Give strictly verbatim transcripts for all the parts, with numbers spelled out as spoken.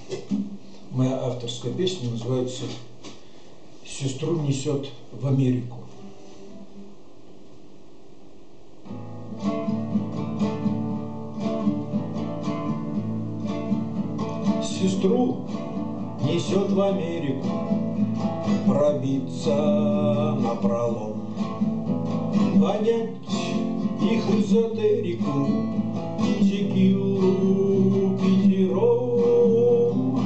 Моя авторская песня называется «Сестру несет в Америку». Сестру несет в Америку, пробиться напролом, понять их эзотерику, текилу пятером.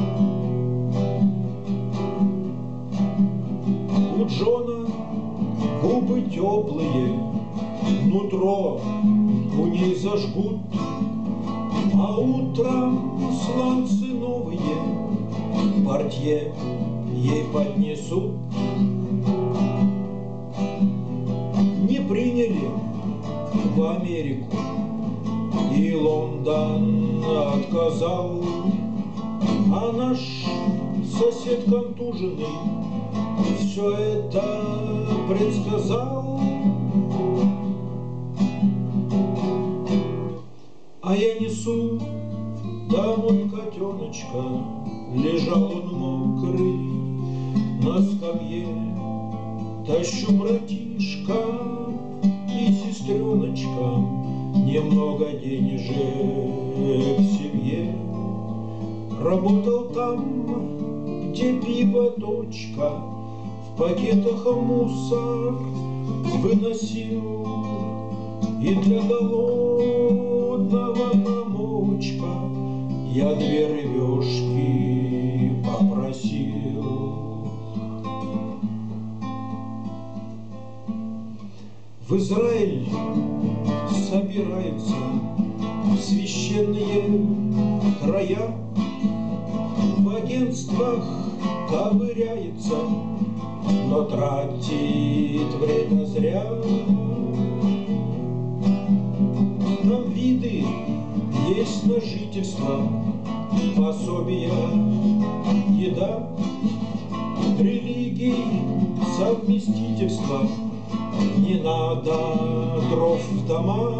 У Джона губы теплые, нутро у ней зажгут, а утром сланцы новые портье ей поднесут. Не приняли в Америку, и Лондон отказал, а наш сосед контуженный все это предсказал. А я несу домой котеночка, лежал он мокрый на скамье. Тащу братишка и сестреночкам немного денежек к семье. Работал там, где пиво точка, в пакетах мусор выносил, и для голодного комочка я две рыбешки попросил. В Израиль собираются священные края, в агентствах ковыряется, но тратит время зря. Там виды есть на жительство, пособия, еда, религий, совместительство. Не надо дров в дома,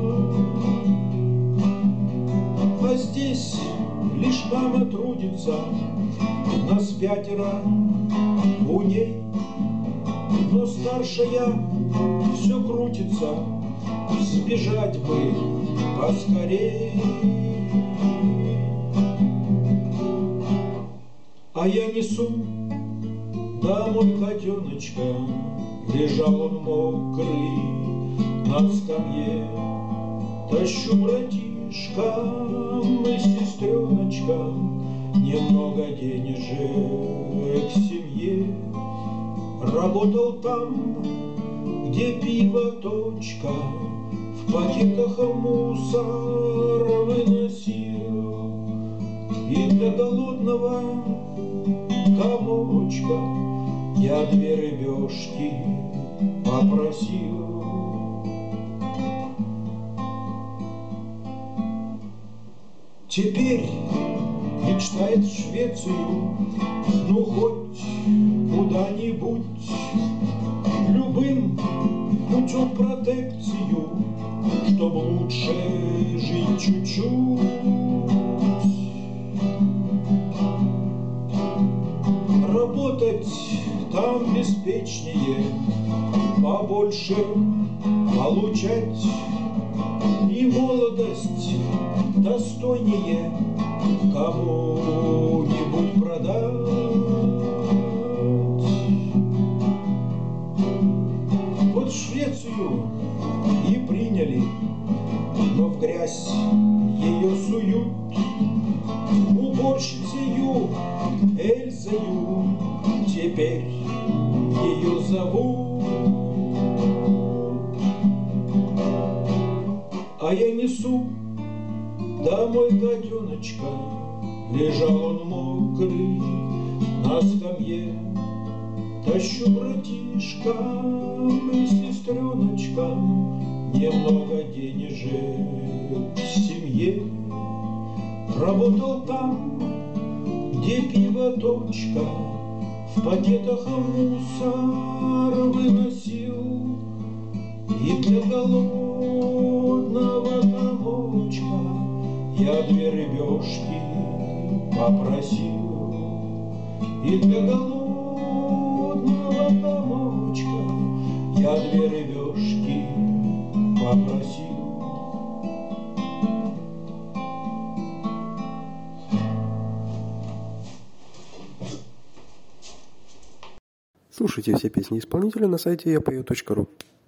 а здесь лишь мама трудится, нас пятеро у ней, но старшая все крутится, сбежать бы поскорей. А я несу домой котеночка, лежал он мокрый на скамье. Тащу братишкам и сестреночкам немного денежек к семье. Работал там, где пиво точка, в пакетах мусор выносил, и для голодного комочка я две рыбешки попросил. Теперь мечтает в Швецию, ну хоть куда-нибудь, любым путем протекцию, чтоб лучше жить чуть-чуть. Работать там беспечнее, побольше получать, и молодость достойнее кому-нибудь продать. Вот в Швецию и приняли, но в грязь ее суют. Уборщицею Эльзою теперь ее зовут. А я несу домой котеночка, лежал он мокрый на скамье. Тащу братишкам и сестреночкам немного денежек в семье. Работал там, где пиво точка, в пакетах мусор выносил, и для голодного комочка я две рыбешки попросил, и для голодного комочка я две рыбешки попросил. Слушайте все песни исполнителя на сайте я пою точка ру.